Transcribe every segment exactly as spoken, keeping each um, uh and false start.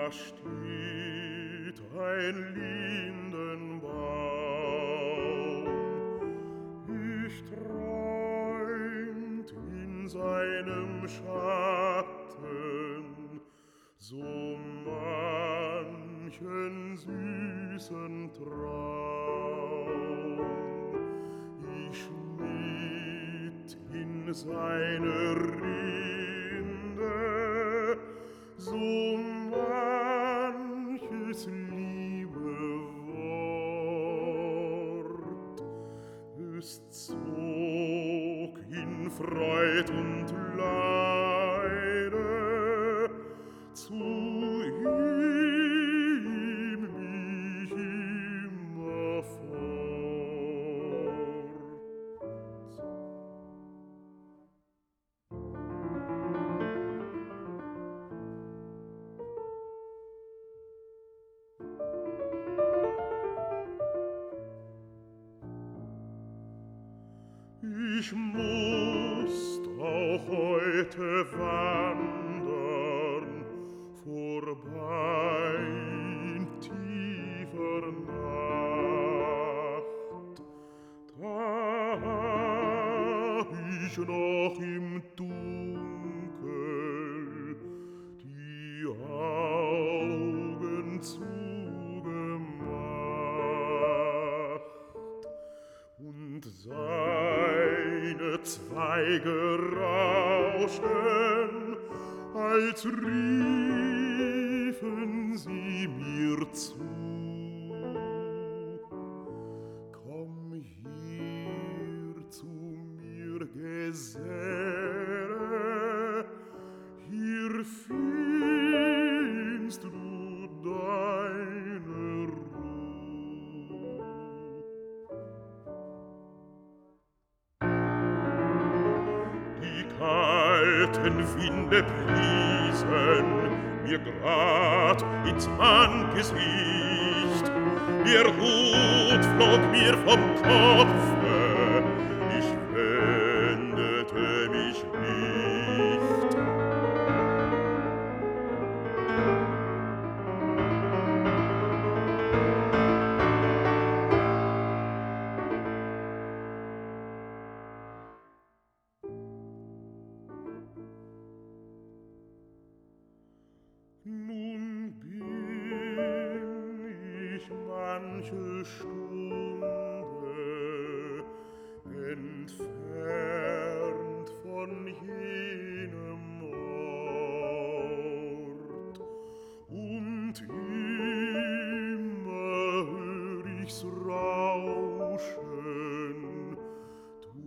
steht ein Lindenbaum, ich träumt in seinem Schatten so manchen süßen Traum. Ich schnitt in seine Rinde so manches liebe Wort. Es zog in Freud und Leide zu ihm mich immer fort. Ich mußt auch heute wandern vorbei in tiefer Nacht. Da hab ich noch im Dunkel die Augen zugemacht und seine Zweige rauschten, als riefen sie mir zu. Komm hier zu mir, Geselle, hier findst du deine Ruhe. Die kalten Winde bliesen mir grad ins Angesicht, der Hut flog mir vom Kopfe, ich wendete mich nicht. Nun bin ich manche Stunde entfernt von jenem Ort, und immer hör ich's rauschen, du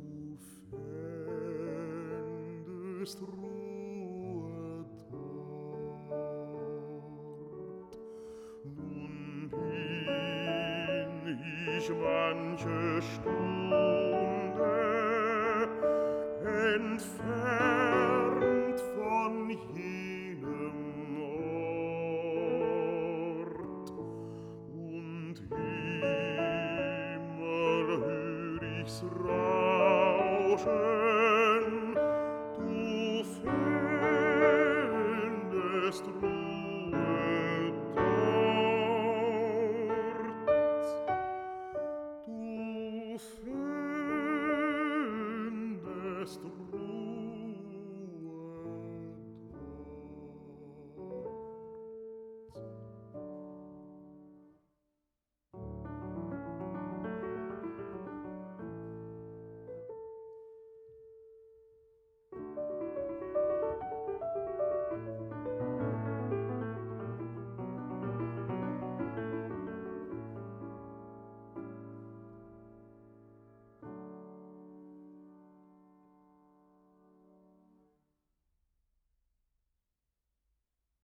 fändest Ruhe dort. Nun bin ich manche Stunde entfernt von jenem Ort, und immer hör ich's rauschen, du fändest Ruhe